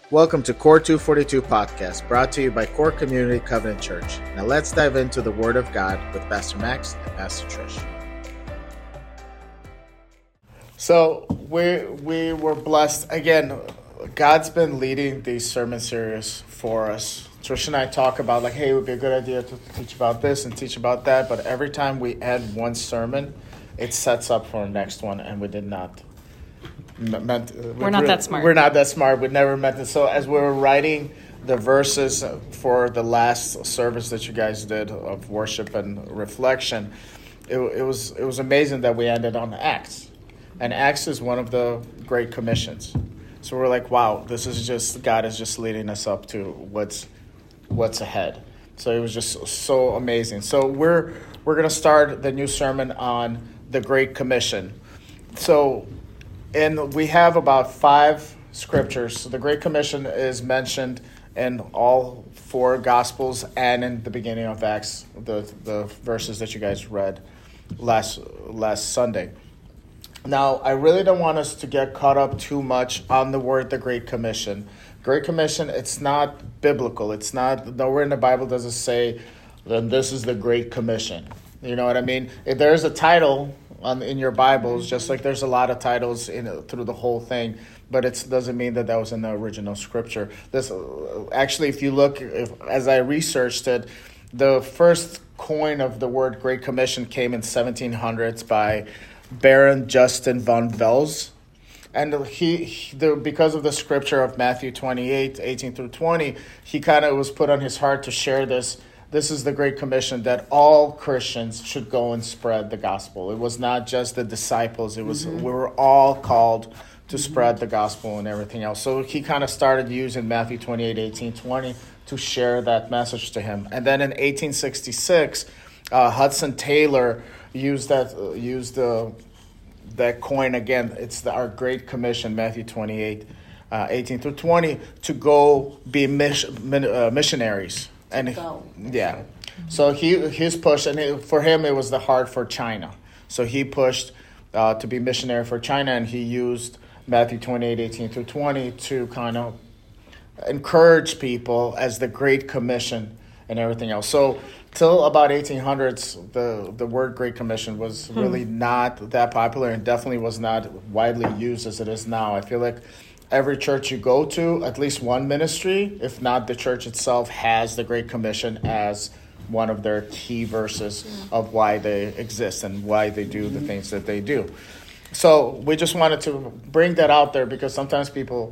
Welcome to Core 242 Podcast, brought to you by Core Community Covenant Church. Now let's dive into the Word of God with Pastor Max and Pastor Trish. So we were blessed. Again, God's been leading these sermon series for us. Trish and I talk about hey, it would be a good idea to teach about this and teach about that. But every time we add one sermon, it sets up for the next one, and we did not. We're not that smart. We're not that smart. We never meant it. So as we were writing the verses for the last service that you guys did of worship and reflection, it was amazing that we ended on Acts. And Acts is one of the Great Commissions. So we're like, wow, this is just, God is just leading us up to what's ahead. So it was just so amazing. So we're going to start the new sermon on the Great Commission. And we have about 5 scriptures. So the Great Commission is mentioned in all 4 Gospels and in the beginning of Acts, the verses that you guys read last Sunday. Now, I really don't want us to get caught up too much on the word, the Great Commission. Great Commission, it's not biblical. It's not, nowhere in the Bible does it say, then this is the Great Commission. You know what I mean? If there's a title in your Bibles, just like there's a lot of titles through the whole thing, but it doesn't mean that was in the original scripture. This actually, if you look, as I researched it, the first coin of the word Great Commission came in 1700s by Baron Justin von Vels. And because of the scripture of Matthew 28, 18 through 20, he kind of was put on his heart to share this. This is the Great Commission that all Christians should go and spread the gospel. It was not just the disciples. It was we were all called to spread the gospel and everything else. So he kind of started using Matthew 28, 18, 20 to share that message to him. And then in 1866, Hudson Taylor used that coin again. It's our Great Commission, Matthew 28, 18 through 20, to go be missionaries. And yeah, so his push, and for him it was the heart for China. So he pushed to be missionary for China, and he used Matthew 28, 18 through 20 to kind of encourage people as the Great Commission and everything else. So till about 1800s, the word Great Commission was really not that popular, and definitely was not widely used as it is now. I feel like every church you go to, at least one ministry, if not the church itself, has the Great Commission as one of their key verses of why they exist and why they do the things that they do. So we just wanted to bring that out there because sometimes people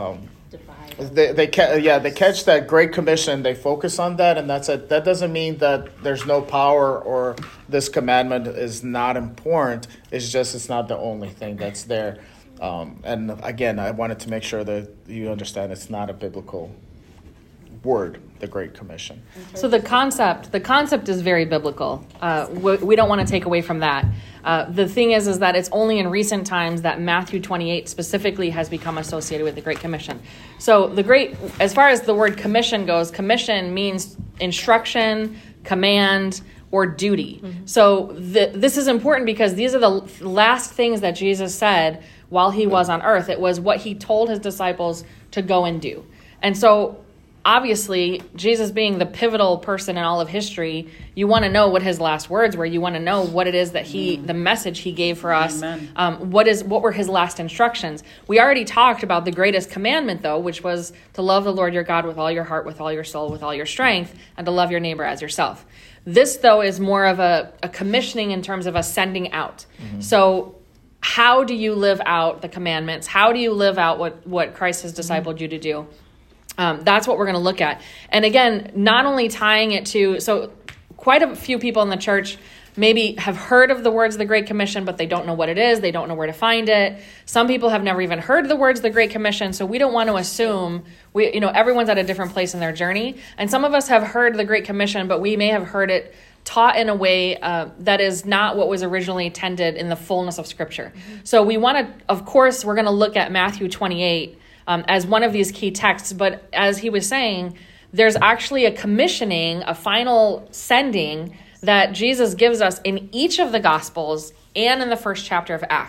they catch that Great Commission, they focus on that, and that's it. That doesn't mean that there's no power or this commandment is not important. It's just it's not the only thing that's there. And again, I wanted to make sure that you understand it's not a biblical word, the Great Commission. So the concept is very biblical. We don't want to take away from that. The thing is that it's only in recent times that Matthew 28 specifically has become associated with the Great Commission. So as far as the word commission goes, commission means instruction, command, or duty. So this is important because these are the last things that Jesus said while he was on earth. It was what he told his disciples to go and do. And so obviously, Jesus being the pivotal person in all of history, you want to know what his last words were. You want to know what it is that the message he gave for us. What were his last instructions? We already talked about the greatest commandment, though, which was to love the Lord your God with all your heart, with all your soul, with all your strength, and to love your neighbor as yourself. This, though, is more of a commissioning in terms of a sending out. So how do you live out the commandments? How do you live out what Christ has discipled you to do? That's what we're going to look at. And again, not only tying it to, so quite a few people in the church maybe have heard of the words of the Great Commission, but they don't know what it is. They don't know where to find it. Some people have never even heard the words of the Great Commission. So we don't want to assume everyone's at a different place in their journey. And some of us have heard the Great Commission, but we may have heard it taught in a way that is not what was originally intended in the fullness of Scripture. So we want to, of course, we're going to look at Matthew 28 as one of these key texts. But as he was saying, there's actually a commissioning, a final sending that Jesus gives us in each of the Gospels and in the first chapter of Acts.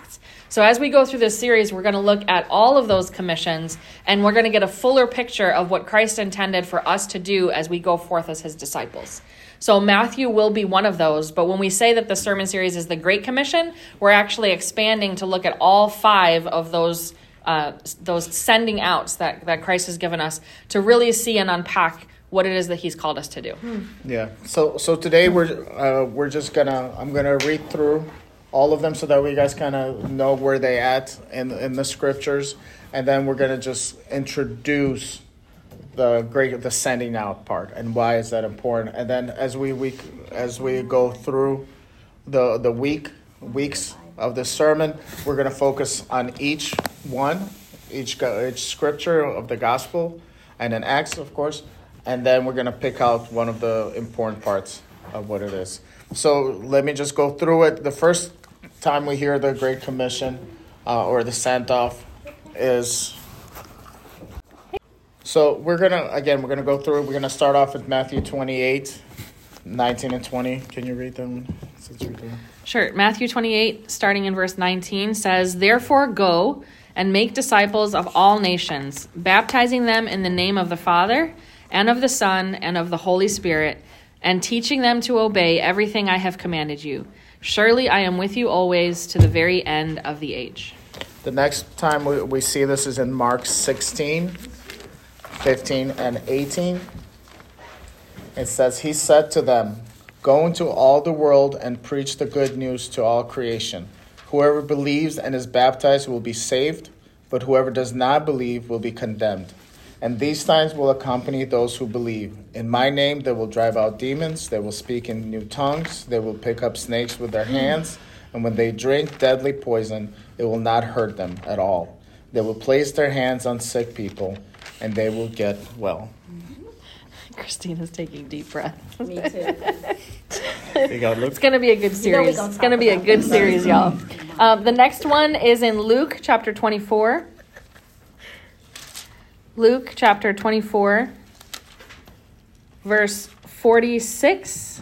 So as we go through this series, we're going to look at all of those commissions, and we're going to get a fuller picture of what Christ intended for us to do as we go forth as his disciples. So Matthew will be one of those, but when we say that the sermon series is the Great Commission, we're actually expanding to look at all 5 of those sending outs that Christ has given us to really see and unpack what it is that he's called us to do. Yeah. So today I'm gonna read through all of them so that we guys kind of know where they at in the scriptures, and then we're gonna just introduce the sending out part and why is that important. And then as we go through the weeks of the sermon, we're gonna focus on each scripture of the gospel, and then Acts, of course. And then we're going to pick out one of the important parts of what it is. So let me just go through it. The first time we hear the Great Commission or the send-off is... So we're going to go through it. We're going to start off with Matthew 28, 19 and 20. Can you read them since you're doing? Sure. Matthew 28, starting in verse 19, says, "Therefore go and make disciples of all nations, baptizing them in the name of the Father and of the Son, and of the Holy Spirit, and teaching them to obey everything I have commanded you. Surely I am with you always to the very end of the age." The next time we see this is in Mark 16, 15, and 18. It says, "He said to them, 'Go into all the world and preach the good news to all creation. Whoever believes and is baptized will be saved, but whoever does not believe will be condemned. And these signs will accompany those who believe. In my name they will drive out demons, they will speak in new tongues, they will pick up snakes with their hands, and when they drink deadly poison, it will not hurt them at all. They will place their hands on sick people, and they will get well.'" Christina's taking deep breaths. Me too. It's going to be a good series. It's going to be a good series, y'all. The next one is in Luke chapter 24. Luke chapter 24, verse 46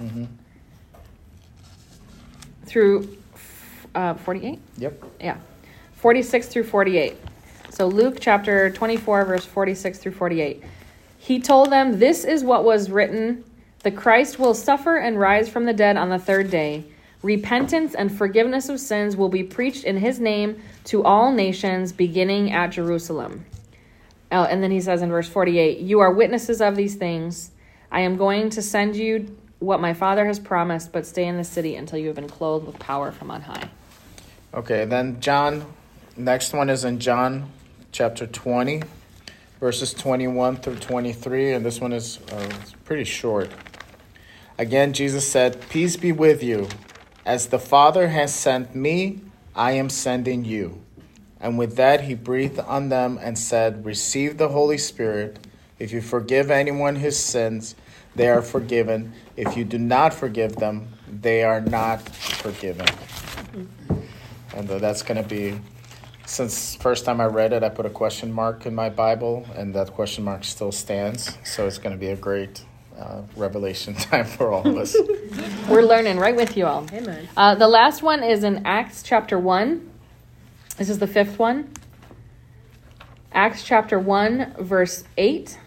through 48? Yep. Yeah, 46 through 48. So Luke chapter 24, verse 46 through 48. "He told them, 'This is what was written, the Christ will suffer and rise from the dead on the 3rd day. Repentance and forgiveness of sins will be preached in his name to all nations, beginning at Jerusalem.'" Oh, and then he says in verse 48, "You are witnesses of these things. I am going to send you what my Father has promised, but stay in the city until you have been clothed with power from on high." Okay, then next one is in John chapter 20, verses 21 through 23, and this one is pretty short. "Again, Jesus said, 'Peace be with you. As the Father has sent me, I am sending you.' And with that, he breathed on them and said, 'Receive the Holy Spirit. If you forgive anyone his sins, they are forgiven. If you do not forgive them, they are not forgiven.'" And that's going to be, since first time I read it, I put a question mark in my Bible, and that question mark still stands. So it's going to be a great revelation time for all of us. We're learning right with you all. Amen. The last one is in Acts chapter 1. This is the 5th one. Acts chapter 1, verse 8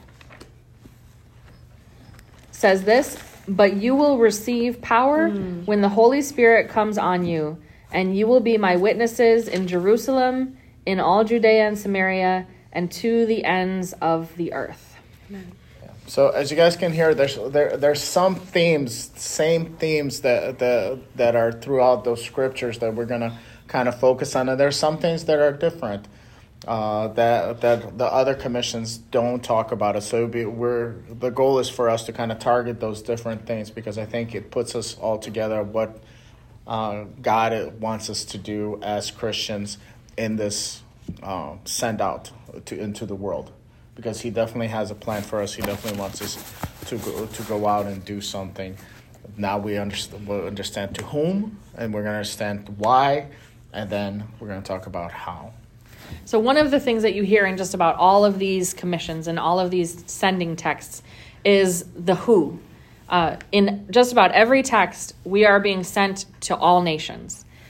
says this, "But you will receive power when the Holy Spirit comes on you, and you will be my witnesses in Jerusalem, in all Judea and Samaria, and to the ends of the earth." Amen. So as you guys can hear, there's some same themes that are throughout those scriptures that we're gonna kind of focus on, and there's some things that are different that the other commissions don't talk about it. So the goal is for us to kind of target those different things, because I think it puts us all together what God wants us to do as Christians in this send out into the world. Because he definitely has a plan for us. He definitely wants us to go out and do something. Now we'll understand to whom, and we're going to understand why, and then we're going to talk about how. So one of the things that you hear in just about all of these commissions and all of these sending texts is the who. In just about every text, we are being sent to all nations.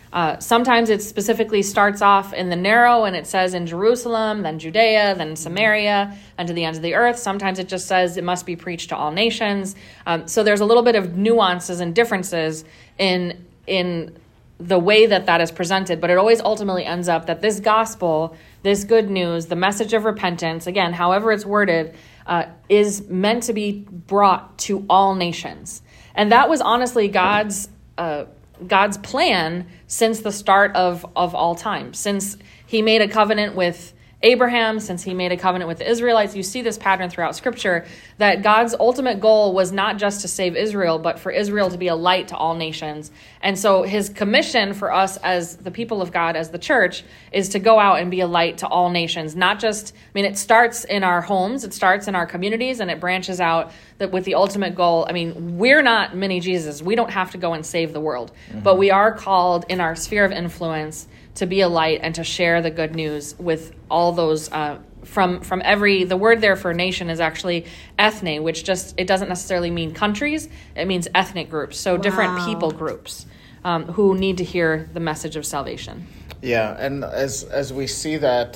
Sometimes it specifically starts off in the narrow and it says in Jerusalem, then Judea, then Samaria, and to the ends of the earth. Sometimes it just says it must be preached to all nations. So there's a little bit of nuances and differences in the way that is presented, but it always ultimately ends up that this gospel, this good news, the message of repentance, again, however it's worded, is meant to be brought to all nations. And that was honestly God's plan since the start of all time. Since he made a covenant with Abraham, since he made a covenant with the Israelites, you see this pattern throughout Scripture, that God's ultimate goal was not just to save Israel, but for Israel to be a light to all nations. And so his commission for us as the people of God, as the church, is to go out and be a light to all nations. Not just, it starts in our homes, it starts in our communities, and it branches out with the ultimate goal. We're not mini Jesus. We don't have to go and save the world, but we are called in our sphere of influence to be a light and to share the good news with all those from every. The word there for nation is actually ethne, which it doesn't necessarily mean countries. It means ethnic groups. So different people groups who need to hear the message of salvation. Yeah, and as we see that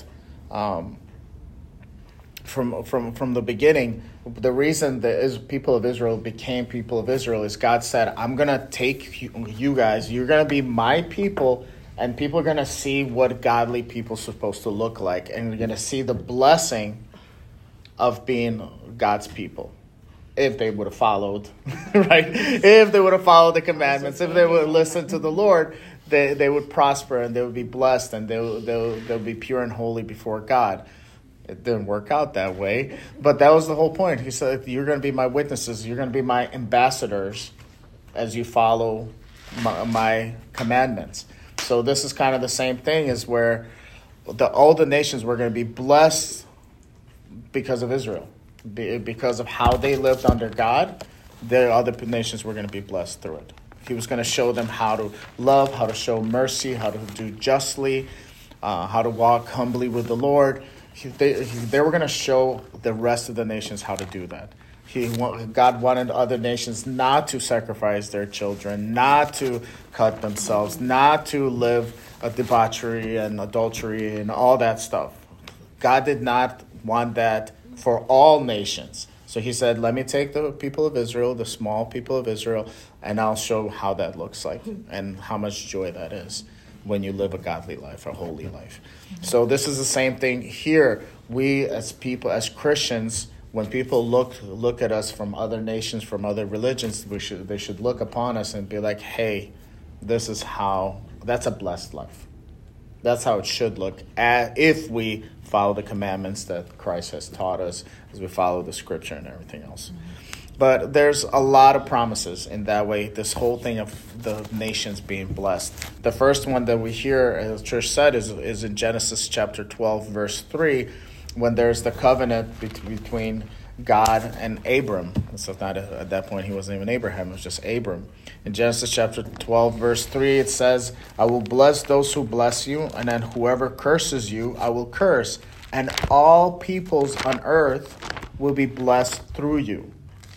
from the beginning, the reason the people of Israel became people of Israel is God said, I'm going to take you guys, you're going to be my people, and people are going to see what godly people are supposed to look like, and you're going to see the blessing of being God's people. If they would have followed, right? If they would have followed the commandments, if they would listen to the Lord, they would prosper and they would be blessed and they'll be pure and holy before God. It didn't work out that way, but that was the whole point. He said, you're going to be my witnesses. You're going to be my ambassadors as you follow my commandments. So this is kind of the same thing as where all the nations were going to be blessed because of Israel. Because of how they lived under God, the other nations were going to be blessed through it. He was going to show them how to love, how to show mercy, how to do justly, how to walk humbly with the Lord. They were going to show the rest of the nations how to do that. God wanted other nations not to sacrifice their children, not to cut themselves, not to live a debauchery and adultery and all that stuff. God did not want that for all nations. So he said, let me take the people of Israel, the small people of Israel, and I'll show how that looks like and how much joy that is when you live a godly life, a holy life. So this is the same thing here. We as people, as Christians, when people look at us from other nations, from other religions, they should look upon us and be like, hey, that's a blessed life. That's how it should look if we follow the commandments that Christ has taught us, as we follow the scripture and everything else. But there's a lot of promises in that way, this whole thing of the nations being blessed. The first one that we hear, as Trish said, is in Genesis chapter 12, verse 3, when there's the covenant between God and Abram. So not at that point, he wasn't even Abraham, it was just Abram. In Genesis chapter 12, verse 3, it says, I will bless those who bless you, and then whoever curses you, I will curse. And all peoples on earth will be blessed through you.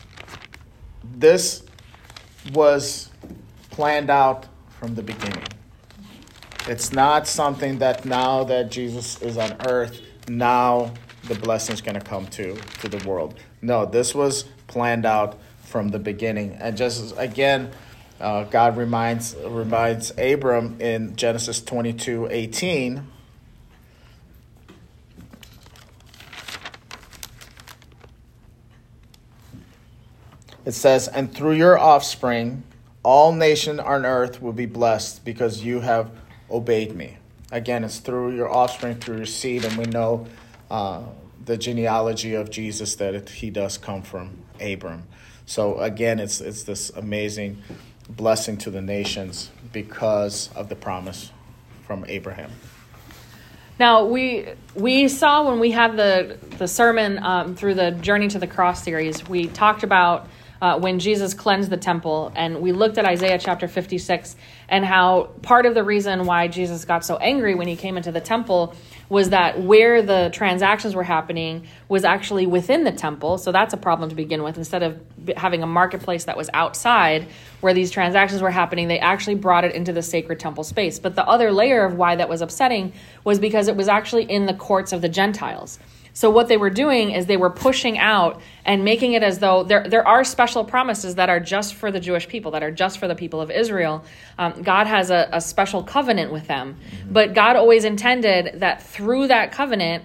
This was planned out from the beginning. It's not something that now that Jesus is on earth, now the blessing is going to come to the world. No, this was planned out from the beginning. And just again, God reminds Abram in Genesis 22:18. It says, and through your offspring, all nations on earth will be blessed because you have obeyed me. Again, it's through your offspring, through your seed, and we know the genealogy of Jesus that he does come from Abram. So again, it's this amazing blessing to the nations because of the promise from Abraham. Now, we saw when we had the sermon through the Journey to the Cross series, we talked about when Jesus cleansed the temple, and we looked at Isaiah chapter 56 and how part of the reason why Jesus got so angry when he came into the temple was that where the transactions were happening was actually within the temple. So that's a problem to begin with. Instead of having a marketplace that was outside where these transactions were happening, they actually brought it into the sacred temple space. But the other layer of why that was upsetting was because it was actually in the courts of the Gentiles. So what they were doing is they were pushing out and making it as though there are special promises that are just for the Jewish people, that are just for the people of Israel. God has a special covenant with them. But God always intended that through that covenant,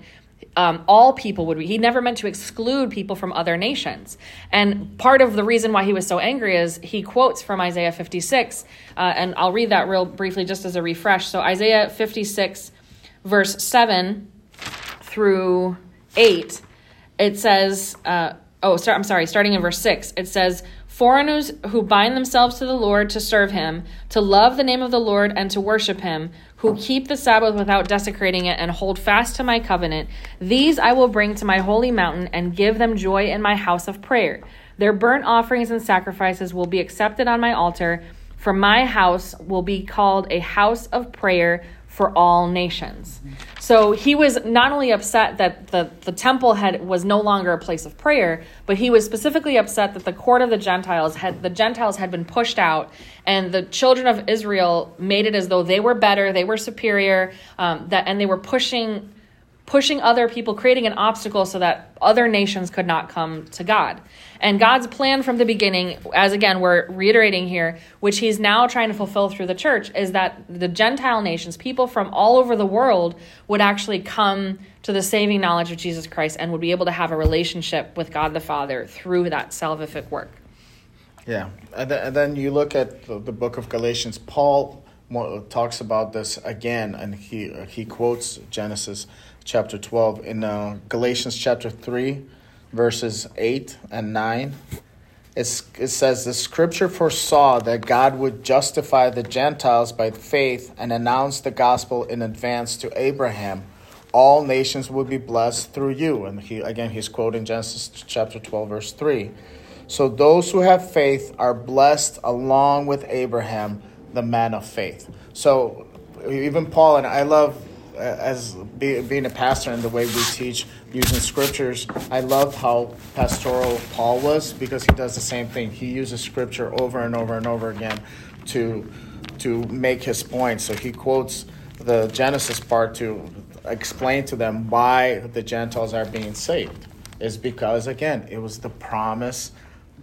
all people would be. He never meant to exclude people from other nations. And part of the reason why he was so angry is he quotes from Isaiah 56, and I'll read that real briefly just as a refresh. So Isaiah 56, verse 7 through 8, it says, starting in verse 6, it says, "Foreigners who bind themselves to the Lord to serve him, to love the name of the Lord and to worship him, who keep the Sabbath without desecrating it and hold fast to my covenant, these I will bring to my holy mountain and give them joy in my house of prayer. Their burnt offerings and sacrifices will be accepted on my altar, for my house will be called a house of prayer for all nations." So he was not only upset that the temple was no longer a place of prayer, but he was specifically upset that the court of the Gentiles had been pushed out, and the children of Israel made it as though they were better, they were superior, and they were pushing other people, creating an obstacle so that other nations could not come to God. And God's plan from the beginning, as again, we're reiterating here, which he's now trying to fulfill through the church, is that the Gentile nations, people from all over the world, would actually come to the saving knowledge of Jesus Christ and would be able to have a relationship with God the Father through that salvific work. Yeah. And then you look at the book of Galatians. Paul talks about this again, and he quotes Genesis chapter 12 in Galatians chapter 3, verses 8 and 9. It says, "The scripture foresaw that God would justify the Gentiles by faith and announce the gospel in advance to Abraham. All nations will be blessed through you." And he's quoting Genesis chapter 12, verse 3. "So those who have faith are blessed along with Abraham, the man of faith." So even Paul, and I love, as being a pastor and the way we teach using scriptures, I love how pastoral Paul was, because he does the same thing. He uses scripture over and over and over again to make his point. So he quotes the Genesis part to explain to them why the Gentiles are being saved. Is because, again, it was the promise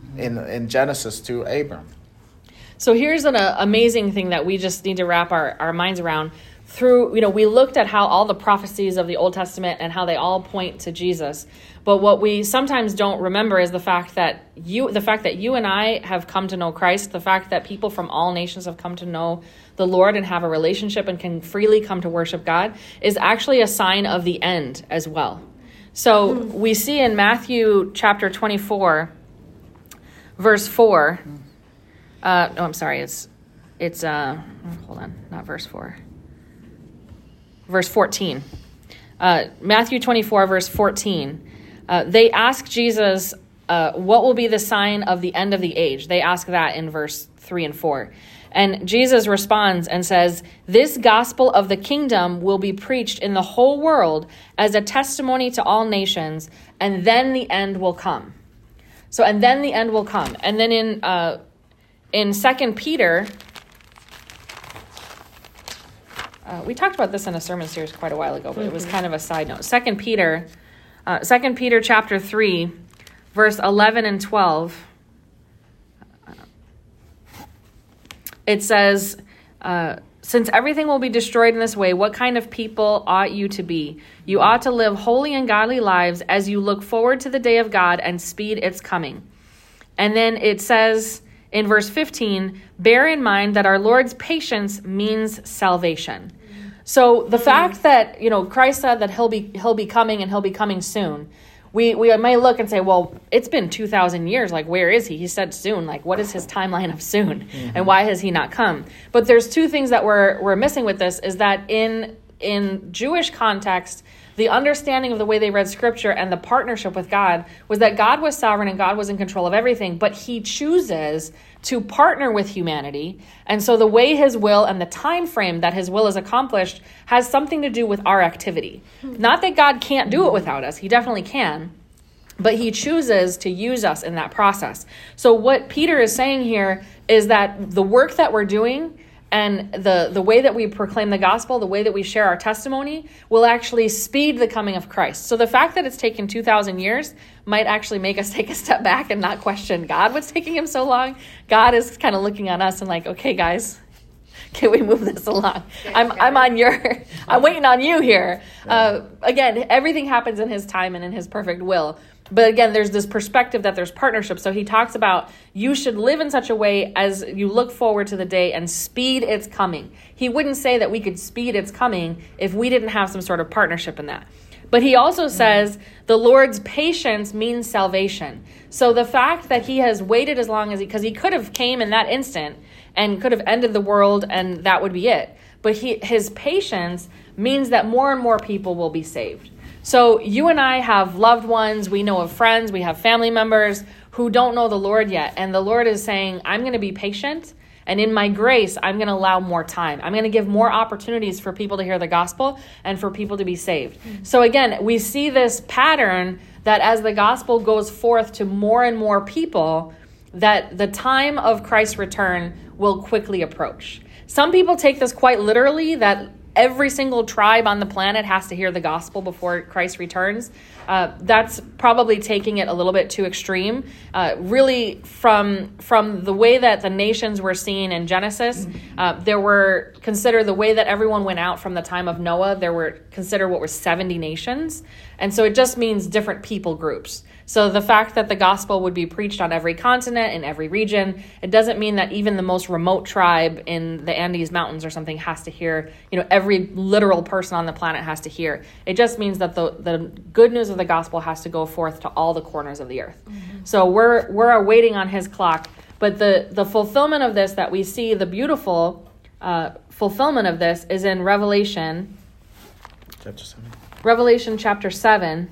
in Genesis to Abram. So here's an amazing thing that we just need to wrap our minds around. We looked at how all the prophecies of the Old Testament and how they all point to Jesus. But what we sometimes don't remember is the fact that you and I have come to know Christ, the fact that people from all nations have come to know the Lord and have a relationship and can freely come to worship God, is actually a sign of the end as well. So we see in Matthew chapter 24, verse 4. Hold on, not verse 4. Verse 14. Matthew 24, verse 14. They ask Jesus, what will be the sign of the end of the age? They ask that in verse 3 and 4. And Jesus responds and says, "This gospel of the kingdom will be preached in the whole world as a testimony to all nations, and then the end will come." So, and then the end will come. And then in 2 Peter, we talked about this in a sermon series quite a while ago, but it was kind of a side note. 2 Peter chapter 3, verse 11 and 12. It says, "Since everything will be destroyed in this way, what kind of people ought you to be? You ought to live holy and godly lives as you look forward to the day of God and speed its coming." And then it says in verse 15, "Bear in mind that our Lord's patience means salvation." So the fact that, Christ said that he'll be coming and he'll be coming soon. We may look and say, well, it's been 2,000 years. Like, where is he? He said soon. Like, what is his timeline of soon? Mm-hmm. And why has he not come? But there's two things that we're missing with this, is that in Jewish context, the understanding of the way they read Scripture and the partnership with God was that God was sovereign and God was in control of everything, but he chooses to partner with humanity. And so the way his will and the time frame that his will is accomplished has something to do with our activity. Not that God can't do it without us. He definitely can. But he chooses to use us in that process. So what Peter is saying here is that the work that we're doing and the way that we proclaim the gospel, the way that we share our testimony, will actually speed the coming of Christ. So the fact that it's taken 2,000 years might actually make us take a step back and not question God, what's taking him so long. God is kind of looking on us and like, okay, guys, can we move this along? I'm waiting on you here. Again, everything happens in his time and in his perfect will. But again, there's this perspective that there's partnership. So he talks about you should live in such a way as you look forward to the day and speed its coming. He wouldn't say that we could speed its coming if we didn't have some sort of partnership in that. But he also says the Lord's patience means salvation. So the fact that he has waited as long as because he could have came in that instant and could have ended the world and that would be it. But his patience means that more and more people will be saved. So you and I have loved ones, we know of friends, we have family members who don't know the Lord yet. And the Lord is saying, I'm going to be patient. And in my grace, I'm going to allow more time. I'm going to give more opportunities for people to hear the gospel and for people to be saved. Mm-hmm. So again, we see this pattern that as the gospel goes forth to more and more people, that the time of Christ's return will quickly approach. Some people take this quite literally, that every single tribe on the planet has to hear the gospel before Christ returns. That's probably taking it a little bit too extreme. Really, from the way that the nations were seen in Genesis, there were considered the way that everyone went out from the time of Noah. There were considered what were 70 nations. And so it just means different people groups. So the fact that the gospel would be preached on every continent, in every region, it doesn't mean that even the most remote tribe in the Andes Mountains or something has to hear, every literal person on the planet has to hear. It just means that the good news of the gospel has to go forth to all the corners of the earth. Mm-hmm. So we're waiting on his clock. But the fulfillment of this that we see, the beautiful fulfillment of this is in Revelation. Chapter 7. Revelation chapter 7.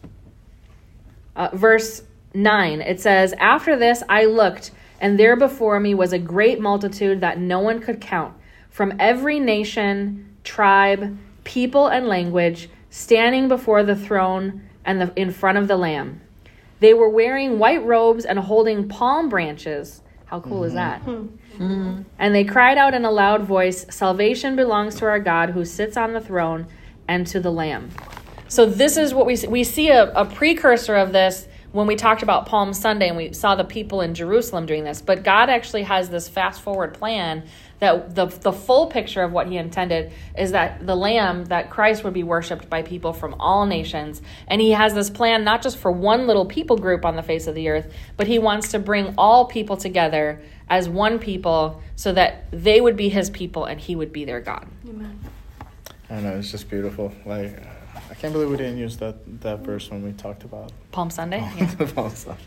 Verse 9, it says, "After this I looked, and there before me was a great multitude that no one could count, from every nation, tribe, people, and language, standing before the throne and in front of the Lamb. They were wearing white robes and holding palm branches." How cool is that? Mm-hmm. "And they cried out in a loud voice, 'Salvation belongs to our God who sits on the throne and to the Lamb.'" So this is what we see a precursor of this when we talked about Palm Sunday and we saw the people in Jerusalem doing this. But God actually has this fast forward plan that the full picture of what he intended is that the Lamb, that Christ would be worshiped by people from all nations. And he has this plan not just for one little people group on the face of the earth, but he wants to bring all people together as one people so that they would be his people and he would be their God. Amen. I know, it's just beautiful. I can't believe we didn't use that verse when we talked about Palm Sunday? Palm Sunday.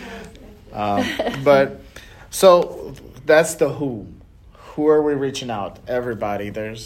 But so that's the who. Who are we reaching out? Everybody.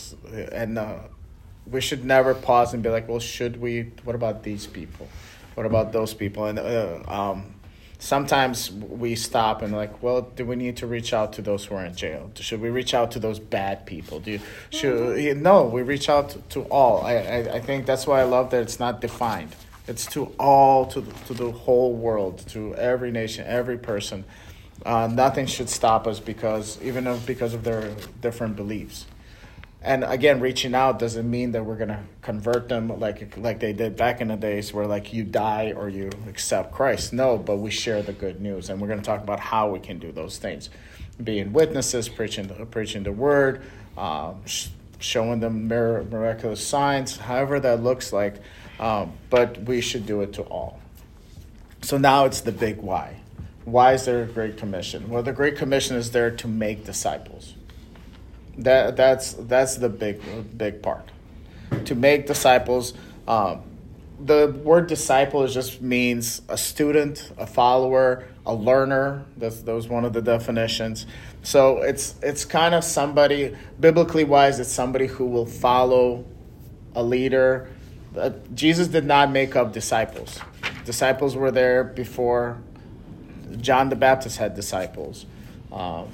We should never pause and be like, well, should we? What about these people? What about those people? And sometimes we stop and well, do we need to reach out to those who are in jail? Should we reach out to those bad people? No, we reach out to all. I think that's why I love that it's not defined. It's to all, to the whole world, to every nation, every person. Nothing should stop us because of their different beliefs. And again, reaching out doesn't mean that we're going to convert them like they did back in the days where you die or you accept Christ. No, but we share the good news. And we're going to talk about how we can do those things. Being witnesses, preaching the word, showing them miraculous signs, however that looks like. But we should do it to all. So now it's the big why. Why is there a Great Commission? Well, the Great Commission is there to make disciples. That's the big part. To make disciples. The word disciple just means a student, a follower, a learner. That was one of the definitions. So it's kind of somebody, biblically wise, it's somebody who will follow a leader Jesus did not make up disciples. Disciples were there before John the Baptist had disciples. All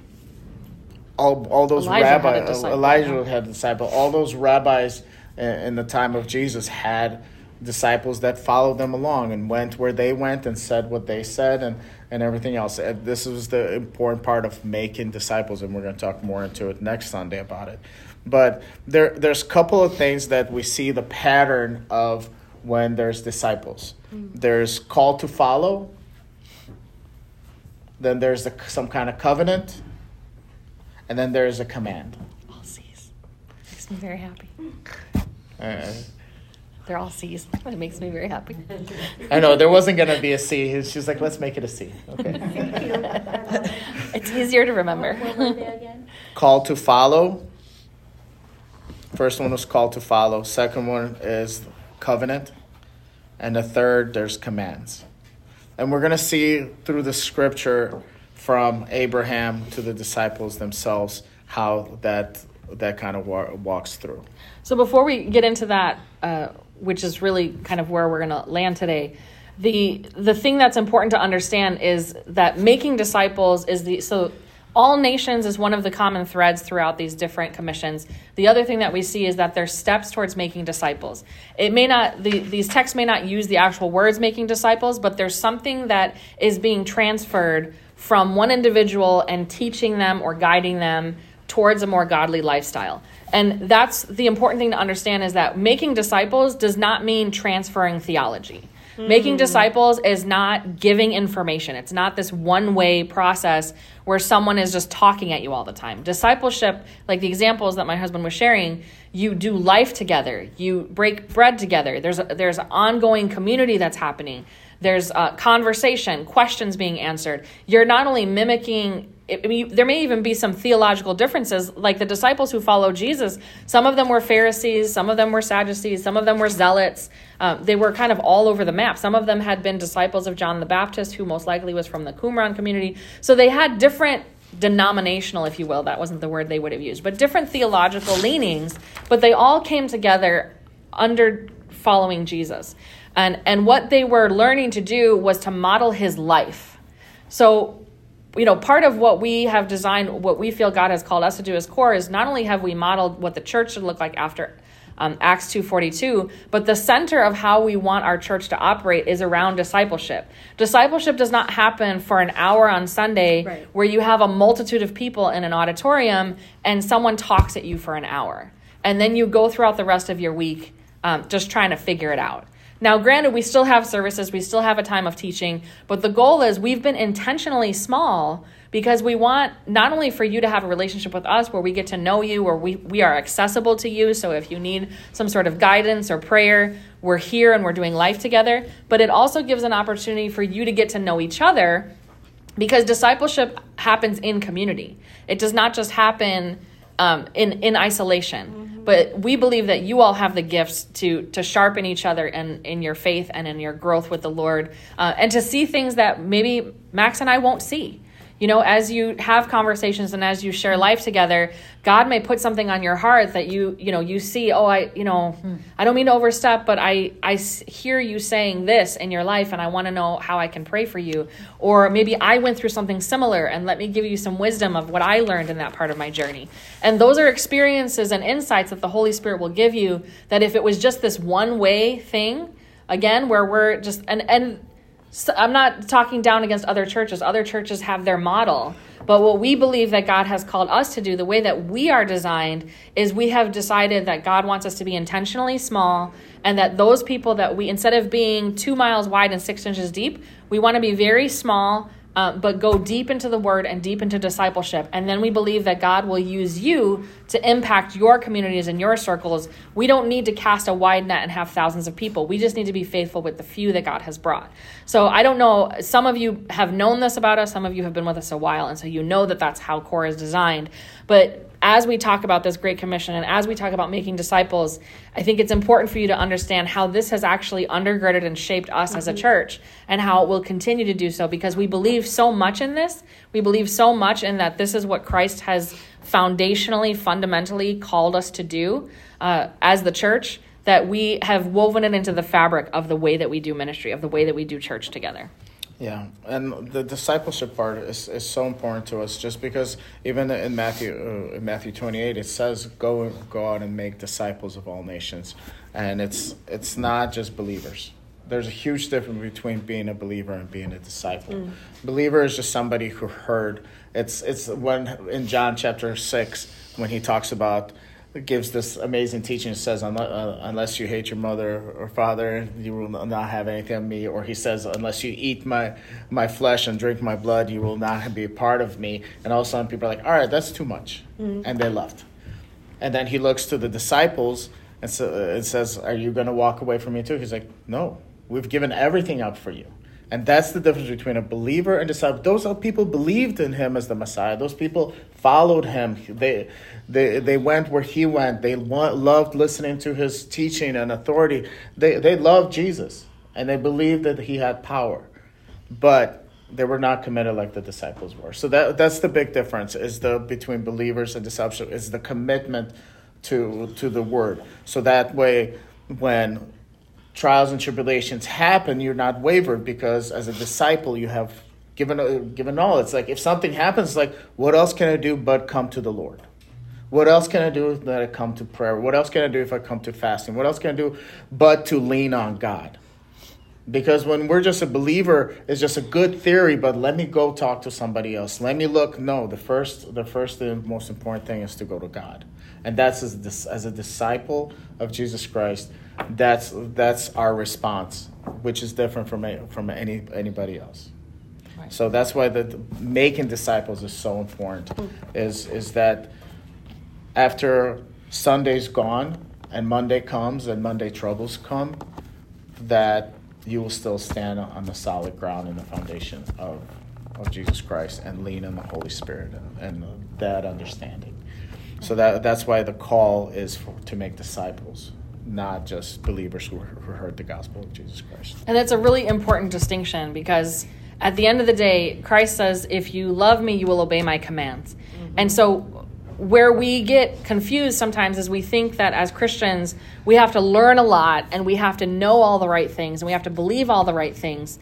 those rabbis, Elijah had a disciple. All those rabbis in the time of Jesus had disciples that followed them along and went where they went and said what they said and everything else. This is the important part of making disciples, and we're going to talk more into it next Sunday about it. But there's a couple of things that we see the pattern of when there's disciples. There's call to follow. Then there's some kind of covenant. And then there's a command. All C's. Makes me very happy. Uh, They're all C's. It makes me very happy. I know, there wasn't going to be a C. She's like, let's make it a C. Okay. It's easier to remember. What were they again? Call to follow. First one was call to follow. Second one is covenant. And the third, there's commands. And we're going to see through the scripture from Abraham to the disciples themselves how that kind of walks through. So before we get into that, which is really kind of where we're going to land today, the thing that's important to understand is that making disciples so all nations is one of the common threads throughout these different commissions. The other thing that we see is that there's steps towards making disciples. It may not, these texts may not use the actual words making disciples, but there's something that is being transferred from one individual and teaching them or guiding them towards a more godly lifestyle. And that's the important thing to understand, is that making disciples does not mean transferring theology. Making disciples is not giving information. It's not this one-way process where someone is just talking at you all the time. Discipleship, like the examples that my husband was sharing, you do life together. You break bread together. There's an ongoing community that's happening. There's conversation, questions being answered. You're not only mimicking, there may even be some theological differences, like the disciples who followed Jesus. Some of them were Pharisees, some of them were Sadducees, some of them were Zealots. They were kind of all over the map. Some of them had been disciples of John the Baptist, who most likely was from the Qumran community. So they had different denominational, if you will, that wasn't the word they would have used, but different theological leanings, but they all came together under following Jesus. And what they were learning to do was to model his life. So, part of what we have designed, what we feel God has called us to do as core, is not only have we modeled what the church should look like after Acts 2:42, but the center of how we want our church to operate is around discipleship. Discipleship does not happen for an hour on Sunday where you have a multitude of people in an auditorium and someone talks at you for an hour. And then you go throughout the rest of your week just trying to figure it out. Now, granted, we still have services, we still have a time of teaching, but the goal is we've been intentionally small because we want not only for you to have a relationship with us where we get to know you, where we are accessible to you. So if you need some sort of guidance or prayer, we're here and we're doing life together. But it also gives an opportunity for you to get to know each other, because discipleship happens in community. It does not just happen in isolation. But we believe that you all have the gifts to sharpen each other in your faith and in your growth with the Lord, and to see things that maybe Max and I won't see. As you have conversations and as you share life together, God may put something on your heart that you see, I don't mean to overstep, but I hear you saying this in your life and I want to know how I can pray for you. Or maybe I went through something similar and let me give you some wisdom of what I learned in that part of my journey. And those are experiences and insights that the Holy Spirit will give you, that if it was just this one way thing, again, where we're just, and so I'm not talking down against other churches. Other churches have their model. But what we believe that God has called us to do, the way that we are designed, is we have decided that God wants us to be intentionally small, and that those people that we, instead of being 2 miles wide and 6 inches deep, we want to be very small, but go deep into the word and deep into discipleship. And then we believe that God will use you to impact your communities and your circles. We don't need to cast a wide net and have thousands of people. We just need to be faithful with the few that God has brought. So I don't know, some of you have known this about us. Some of you have been with us a while. And so you know that that's how CORE is designed. But as we talk about this Great Commission and as we talk about making disciples, I think it's important for you to understand how this has actually undergirded and shaped us as a church, and how it will continue to do so, because we believe so much in this. We believe so much in that this is what Christ has foundationally, fundamentally called us to do as the church, that we have woven it into the fabric of the way that we do ministry, of the way that we do church together. Yeah, and the discipleship part is so important to us, just because even in Matthew 28, it says, go out and make disciples of all nations. And it's not just believers. There's a huge difference between being a believer and being a disciple. Believer is just somebody who heard. It's when in John chapter 6, when he talks about, gives this amazing teaching. It says, unless you hate your mother or father, you will not have anything of me. Or he says, unless you eat my flesh and drink my blood, you will not be a part of me. And all of a sudden people are like, all right, that's too much. And they left. And then he looks to the disciples and it says, are you going to walk away from me too? He's like, no, we've given everything up for you. And that's the difference between a believer and disciple. Those people believed in him as the Messiah. Those people followed him. They went where he went. They loved listening to his teaching and authority. They loved Jesus, and they believed that he had power. But they were not committed like the disciples were. So that's the big difference between believers and disciples, is the commitment to the word. So that way, when trials and tribulations happen, you're not wavered, because as a disciple, you have given all. It's like if something happens, like, what else can I do but come to the Lord? What else can I do that I come to prayer? What else can I do if I come to fasting? What else can I do but to lean on God? Because when we're just a believer, it's just a good theory, but let me go talk to somebody else. Let me look. No, the first and most important thing is to go to God. And that's as a disciple of Jesus Christ, that's our response, which is different from anybody else. Right. So that's why the making disciples is so important. Is that after Sunday's gone and Monday comes and Monday troubles come, that you will still stand on the solid ground in the foundation of Jesus Christ and lean on the Holy Spirit and that understanding. So that's why the call is to make disciples, not just believers who heard the gospel of Jesus Christ. And that's a really important distinction, because at the end of the day, Christ says, if you love me, you will obey my commands. Mm-hmm. And so where we get confused sometimes is we think that as Christians, we have to learn a lot and we have to know all the right things and we have to believe all the right things.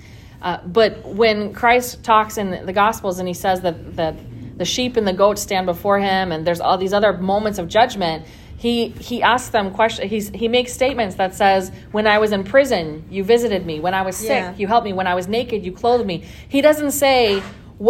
But when Christ talks in the Gospels and he says that the sheep and the goats stand before him and there's all these other moments of judgment, he asks them questions. He makes statements that says, when I was in prison, you visited me. When I was sick, you helped me. When I was naked, you clothed me. He doesn't say,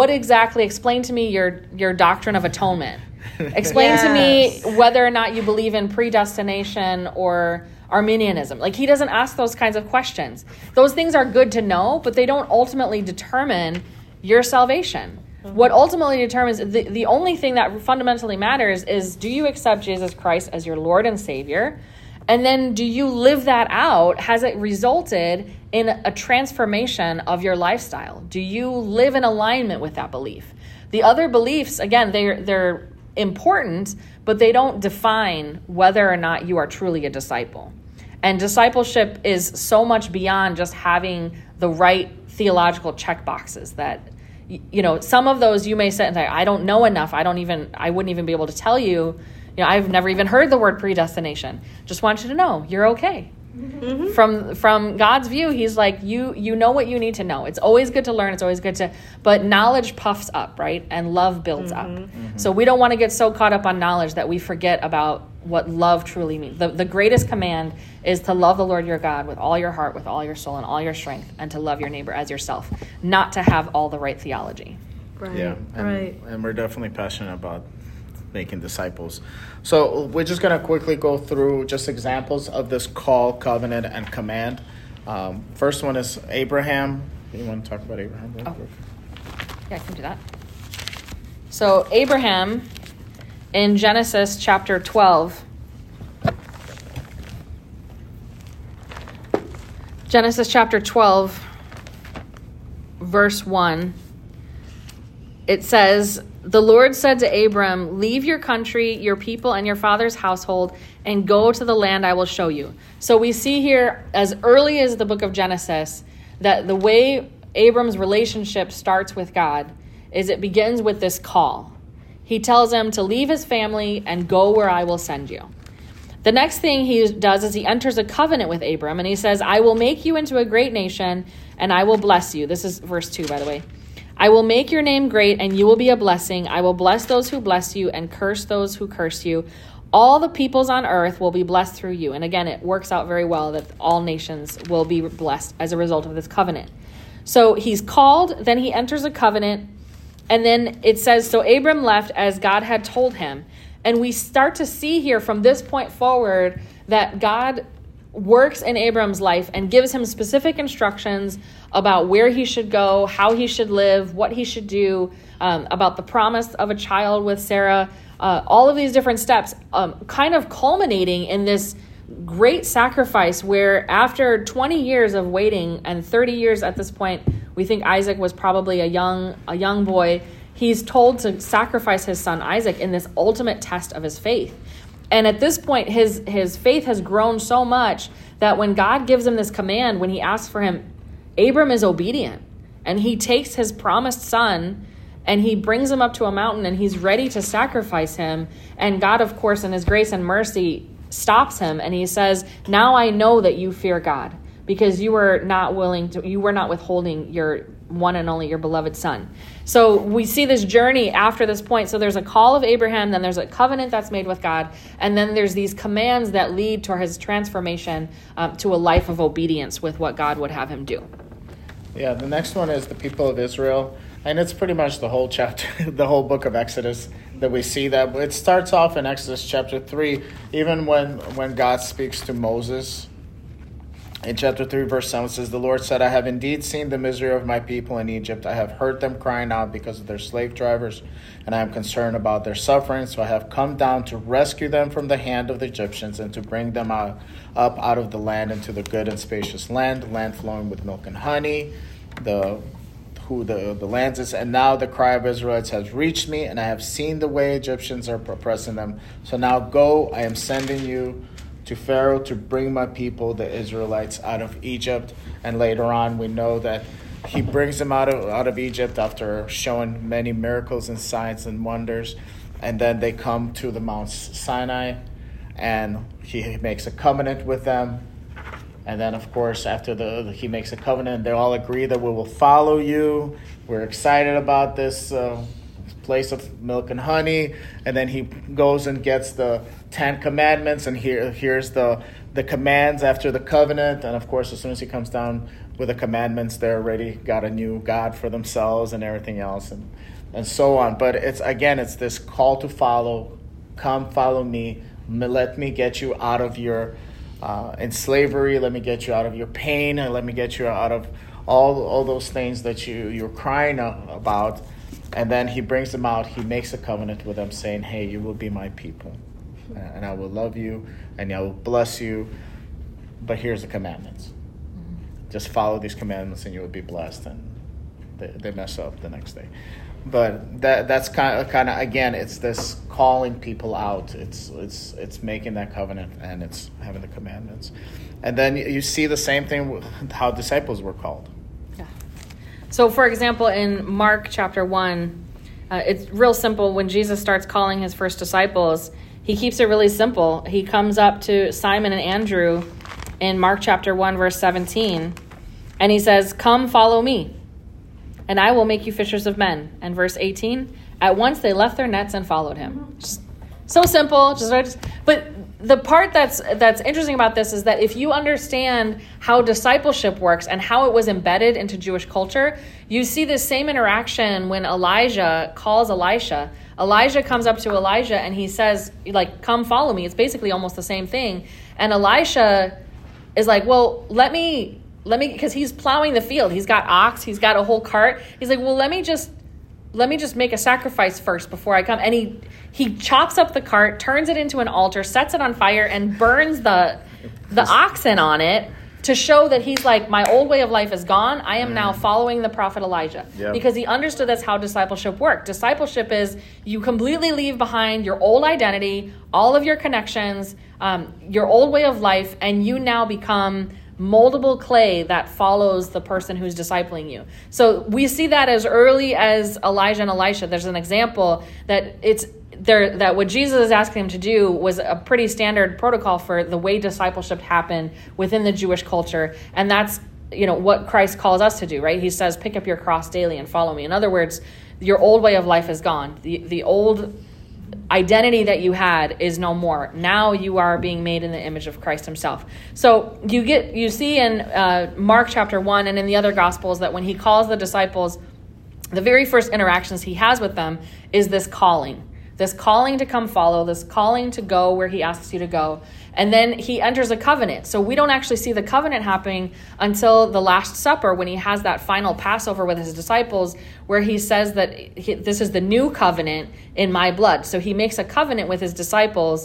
explain to me your doctrine of atonement. Explain to me whether or not you believe in predestination or Arminianism. Like, he doesn't ask those kinds of questions. Those things are good to know, but they don't ultimately determine your salvation. Mm-hmm. What ultimately determines, the only thing that fundamentally matters is, do you accept Jesus Christ as your Lord and Savior? And then do you live that out? Has it resulted in a transformation of your lifestyle? Do you live in alignment with that belief? The other beliefs, again, they're important, but they don't define whether or not you are truly a disciple. And discipleship is so much beyond just having the right theological check boxes that, some of those you may sit and say, I don't know enough. I wouldn't even be able to tell you, I've never even heard the word predestination. Just want you to know you're okay. Mm-hmm. From God's view, he's like, you know what you need to know. It's always good to learn. It's always good but knowledge puffs up, right? And love builds up. Mm-hmm. So we don't want to get so caught up on knowledge that we forget about what love truly means. The greatest command is to love the Lord your God with all your heart, with all your soul, and all your strength, and to love your neighbor as yourself, not to have all the right theology. Right. Yeah. And we're definitely passionate about making disciples. So we're just going to quickly go through just examples of this call, covenant, and command. First one is Abraham. You want to talk about Abraham? Yeah, I can do that. So Abraham, in Genesis chapter 12, verse 1, it says, the Lord said to Abram, leave your country, your people, and your father's household, and go to the land I will show you. So we see here, as early as the book of Genesis, that the way Abram's relationship starts with God is it begins with this call. He tells him to leave his family and go where I will send you. The next thing he does is he enters a covenant with Abram, and he says, I will make you into a great nation, and I will bless you. This is verse 2, by the way. I will make your name great, and you will be a blessing. I will bless those who bless you and curse those who curse you. All the peoples on earth will be blessed through you. And again, it works out very well that all nations will be blessed as a result of this covenant. So he's called, then he enters a covenant, and then it says, so Abram left as God had told him. And we start to see here from this point forward that God works in Abram's life and gives him specific instructions about where he should go, how he should live, what he should do, about the promise of a child with Sarah, all of these different steps, kind of culminating in this great sacrifice where after 20 years of waiting and 30 years at this point, we think Isaac was probably a young boy. He's told to sacrifice his son Isaac in this ultimate test of his faith. And at this point, his faith has grown so much that when God gives him this command, when he asks for him, Abram is obedient. And he takes his promised son and he brings him up to a mountain and he's ready to sacrifice him. And God, of course, in his grace and mercy, stops him. And he says, now I know that you fear God because you were not withholding your one and only, your beloved son. So we see this journey after this point. So there's a call of Abraham, then there's a covenant that's made with God, and then there's these commands that lead to his transformation to a life of obedience with what God would have him do. Yeah, the next one is the people of Israel, and it's pretty much the whole chapter, the whole book of Exodus that we see that. It starts off in Exodus chapter 3, even when God speaks to Moses. In chapter 3, verse 7, it says, the Lord said, I have indeed seen the misery of my people in Egypt. I have heard them crying out because of their slave drivers, and I am concerned about their suffering. So I have come down to rescue them from the hand of the Egyptians and to bring them up out of the land into the good and spacious land flowing with milk and honey, the lands is. And now the cry of Israelites has reached me, and I have seen the way Egyptians are oppressing them. So now go, I am sending you to Pharaoh to bring my people, the Israelites, out of Egypt. And later on, we know that he brings them out of Egypt after showing many miracles and signs and wonders. And then they come to the Mount Sinai, and he makes a covenant with them. And then, of course, after he makes a covenant, they all agree that we will follow you. We're excited about this place of milk and honey. And then he goes and gets the 10 commandments, and here's the commands after the covenant. And of course, as soon as he comes down with the commandments, they already got a new God for themselves and everything else, and so on. But it's this call to follow. Come follow me. Let me get you out of your in slavery. Let me get you out of your pain, and let me get you out of all those things that you're crying about. And then he brings them out. He makes a covenant with them, saying, hey, you will be my people, and I will love you, and I will bless you. But here's the commandments. Just follow these commandments, and you will be blessed. And they mess up the next day. But that's kind of again, it's this calling people out. It's making that covenant, and it's having the commandments. And then you see the same thing with how disciples were called. Yeah. So, for example, in Mark chapter 1, it's real simple. When Jesus starts calling his first disciples, he keeps it really simple. He comes up to Simon and Andrew in Mark chapter 1, verse 17, and he says, come follow me, and I will make you fishers of men. And verse 18, at once they left their nets and followed him. Just so simple. But the part that's interesting about this is that if you understand how discipleship works and how it was embedded into Jewish culture, you see this same interaction when Elijah calls Elisha. Elijah comes up to Elijah and he says, come follow me. It's basically almost the same thing. And Elisha is like, well, let me, because he's plowing the field. He's got ox. He's got a whole cart. He's like, well, let me just make a sacrifice first before I come. And he chops up the cart, turns it into an altar, sets it on fire, and burns the oxen on it to show that he's like, my old way of life is gone. I am now following the prophet Elijah. Yep. Because he understood that's how discipleship worked. Discipleship is you completely leave behind your old identity, all of your connections, your old way of life, and you now become moldable clay that follows the person who's discipling you. So we see that as early as Elijah and Elisha. There's an example that that what Jesus is asking them to do was a pretty standard protocol for the way discipleship happened within the Jewish culture. And that's, what Christ calls us to do, right? He says, pick up your cross daily and follow me. In other words, your old way of life is gone. The old identity that you had is no more. Now you are being made in the image of Christ himself. So you see in Mark chapter 1 and in the other Gospels that when he calls the disciples, the very first interactions he has with them is this calling to come follow, this calling to go where he asks you to go. And then he enters a covenant. So we don't actually see the covenant happening until the Last Supper, when he has that final Passover with his disciples, where he says that this is the new covenant in my blood. So he makes a covenant with his disciples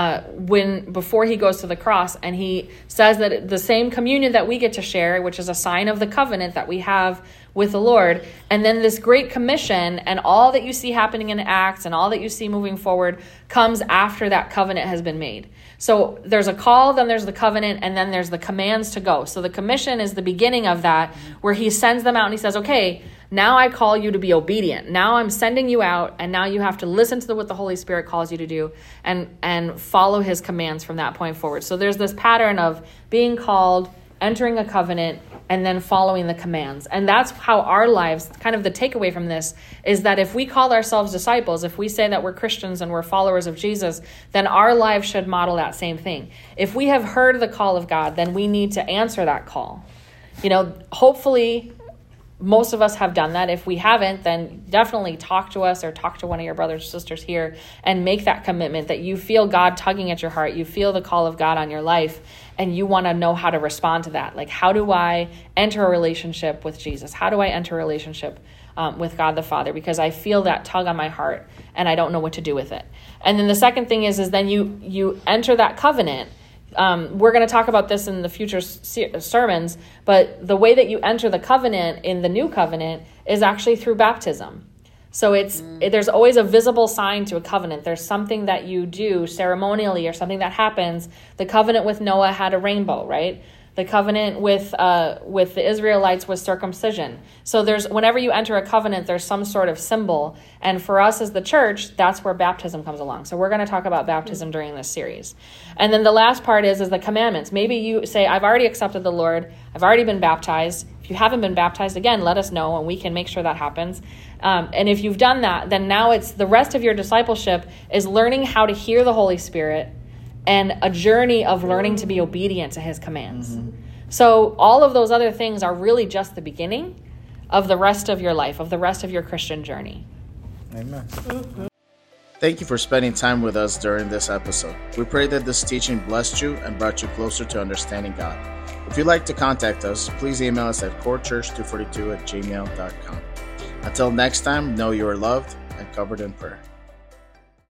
before he goes to the cross. And he says that the same communion that we get to share, which is a sign of the covenant that we have with the Lord. And then this Great Commission and all that you see happening in Acts and all that you see moving forward comes after that covenant has been made. So there's a call, then there's the covenant, and then there's the commands to go. So the commission is the beginning of that, where he sends them out and he says, okay, now I call you to be obedient. Now I'm sending you out, and now you have to listen to what the Holy Spirit calls you to do and follow his commands from that point forward. So there's this pattern of being called, entering a covenant, and then following the commands. And that's how our lives, kind of the takeaway from this, is that if we call ourselves disciples, if we say that we're Christians and we're followers of Jesus, then our lives should model that same thing. If we have heard the call of God, then we need to answer that call. Hopefully most of us have done that. If we haven't, then definitely talk to us or talk to one of your brothers or sisters here and make that commitment that you feel God tugging at your heart. You feel the call of God on your life, and you want to know how to respond to that. Like, how do I enter a relationship with Jesus? How do I enter a relationship with God the Father? Because I feel that tug on my heart and I don't know what to do with it. And then the second thing is then you enter that covenant. We're going to talk about this in the future sermons, but the way that you enter the covenant in the new covenant is actually through baptism. So there's always a visible sign to a covenant. There's something that you do ceremonially or something that happens. The covenant with Noah had a rainbow, right? The covenant with the Israelites was circumcision. So whenever you enter a covenant, there's some sort of symbol. And for us as the church, that's where baptism comes along. So we're going to talk about baptism during this series. And then the last part is the commandments. Maybe you say, I've already accepted the Lord. I've already been baptized. If you haven't been baptized, again, let us know and we can make sure that happens. And if you've done that, then now it's the rest of your discipleship is learning how to hear the Holy Spirit and a journey of learning to be obedient to his commands. Mm-hmm. So all of those other things are really just the beginning of the rest of your life, of the rest of your Christian journey. Amen. Mm-hmm. Thank you for spending time with us during this episode. We pray that this teaching blessed you and brought you closer to understanding God. If you'd like to contact us, please email us at corechurch242@gmail.com. Until next time, know you are loved and covered in prayer.